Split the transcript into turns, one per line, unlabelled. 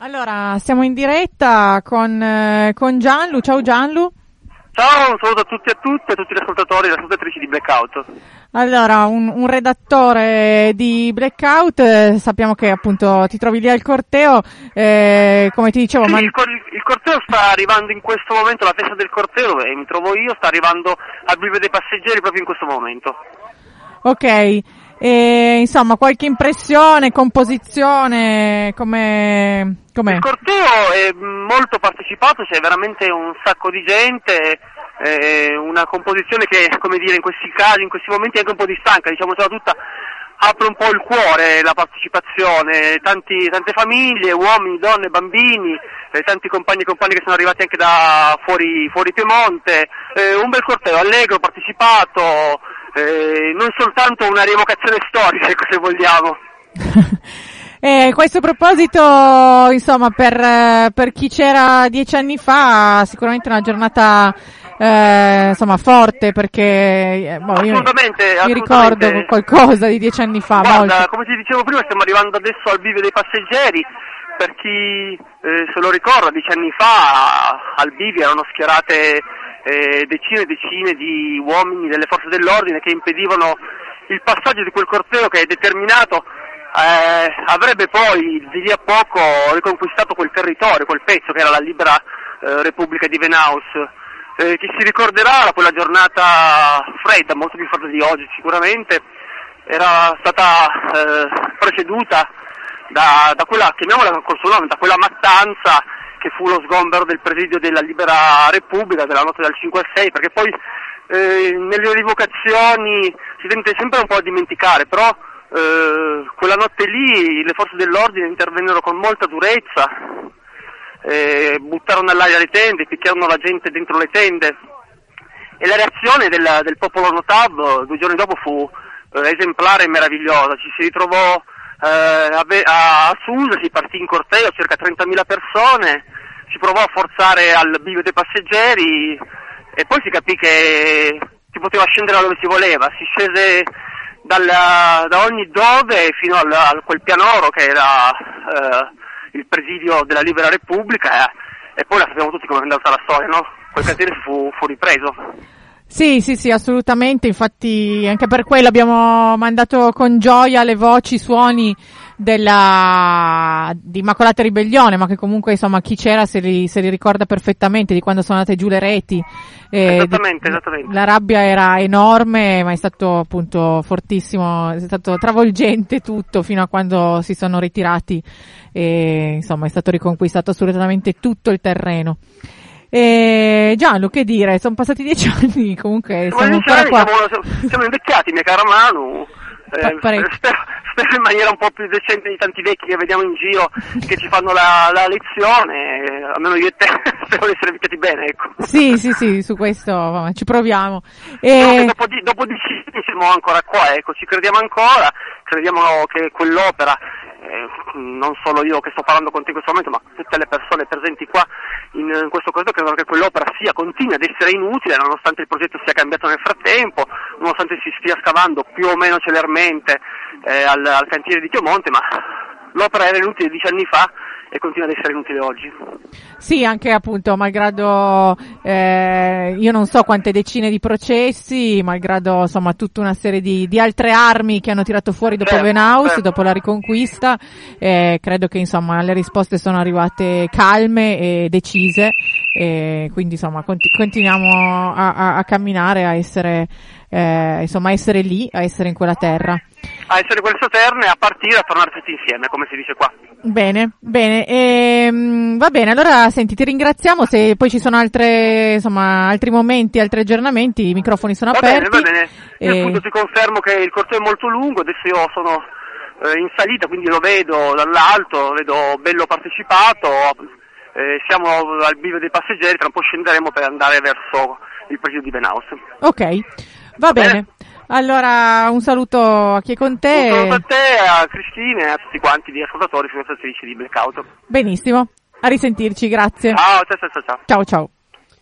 Allora, siamo in diretta con Gianlu. Ciao Gianlu.
Ciao, un saluto a tutti e a tutte, a tutti gli ascoltatori e le ascoltatrici di Blackout.
Allora, un redattore di Blackout, sappiamo che appunto ti trovi lì al corteo, come ti dicevo...
Sì, il corteo sta arrivando in questo momento, la festa del corteo dove mi trovo io, sta arrivando al bivio dei passeggeri proprio in questo momento.
Ok, insomma, qualche impressione, composizione, com'è?
Il corteo è molto partecipato, c'è veramente un sacco di gente, una composizione che, come dire, in questi casi, in questi momenti è anche un po' distanca, diciamocela tutta, apre un po' il cuore la partecipazione, tante famiglie, uomini, donne, bambini, tanti compagni e compagni che sono arrivati anche da fuori Piemonte, un bel corteo, allegro, partecipato, non soltanto una rievocazione storica, ecco, se vogliamo.
Questo proposito, insomma, per chi c'era 10 anni fa, sicuramente una giornata, insomma, forte, perché
assolutamente.
Mi ricordo qualcosa di 10 anni fa.
Guarda,
molto.
come ti dicevo prima, stiamo arrivando adesso al bivio dei passeggeri. Per chi se lo ricorda, 10 anni fa al bivio erano schierate decine e decine di uomini delle forze dell'ordine che impedivano il passaggio di quel corteo che è determinato avrebbe poi di lì a poco riconquistato quel territorio, quel pezzo che era la libera Repubblica di Venaus. Chi si ricorderà quella giornata fredda, molto più fredda di oggi sicuramente, era stata preceduta da quella, chiamiamola col suo nome, da quella mattanza che fu lo sgombero del presidio della Libera Repubblica della notte dal 5 al 6, perché poi nelle rievocazioni si tende sempre un po' a dimenticare, però quella notte lì le forze dell'ordine intervennero con molta durezza, buttarono all'aria le tende, picchiarono la gente dentro le tende, e la reazione del popolo Notab 2 giorni dopo fu esemplare e meravigliosa. Ci si ritrovò a Susa, si partì in corteo, circa 30.000 persone, si provò a forzare al bivio dei passeggeri e poi si capì che si poteva scendere da dove si voleva, si scese da ogni dove fino a quel pianoro che era il presidio della Libera Repubblica, e poi la sappiamo tutti come è andata la storia, no? Quel cantiere fu ripreso.
Sì, assolutamente, infatti anche per quello abbiamo mandato con gioia le voci, i suoni di Immacolata Ribellione, ma che comunque insomma chi c'era se li ricorda perfettamente di quando sono andate giù le reti.
Esattamente.
La rabbia era enorme, ma è stato appunto fortissimo, è stato travolgente tutto fino a quando si sono ritirati e insomma è stato riconquistato assolutamente tutto il terreno. Gianlu, che dire, sono passati 10 anni, comunque siamo ancora qua.
Siamo invecchiati, mia cara Manu. Spero in maniera un po' più decente di tanti vecchi che vediamo in giro che ci fanno la lezione, almeno io e te spero di essere invecchiati bene, ecco.
Sì, su questo ci proviamo.
Dopo 10 anni siamo ancora qua, ecco, ci crediamo ancora, crediamo che quell'opera, non solo io che sto parlando con te in questo momento, ma tutte le persone presenti qua in questo caso, credono che quell'opera continui ad essere inutile, nonostante il progetto sia cambiato nel frattempo, nonostante si stia scavando più o meno celermente al cantiere di Piemonte, ma l'opera era inutile 10 anni fa e continua ad essere inutile oggi.
Sì, anche appunto, malgrado io non so quante decine di processi, malgrado insomma tutta una serie di altre armi che hanno tirato fuori dopo Venaus, dopo la riconquista, credo che insomma le risposte sono arrivate calme e decise, quindi insomma continuiamo a camminare, a essere insomma a essere lì, a essere in quella terra.
A essere quelle terre, a partire, a tornare tutti insieme, come si dice qua.
Bene, va bene, allora senti, ti ringraziamo, se poi ci sono altri momenti, altri aggiornamenti, i microfoni sono aperti.
Va bene, io appunto ti confermo che il corteo è molto lungo, adesso io sono in salita, quindi lo vedo dall'alto, vedo bello partecipato, siamo al bivio dei passeggeri, tra un po' scenderemo per andare verso il presidio di Venaus.
Ok, va bene. Allora, un saluto a chi è con te.
Un saluto a te, a Cristina e a tutti quanti gli ascoltatori e ascoltatrici di Blackout.
Benissimo, a risentirci, grazie.
Ciao.
Ciao.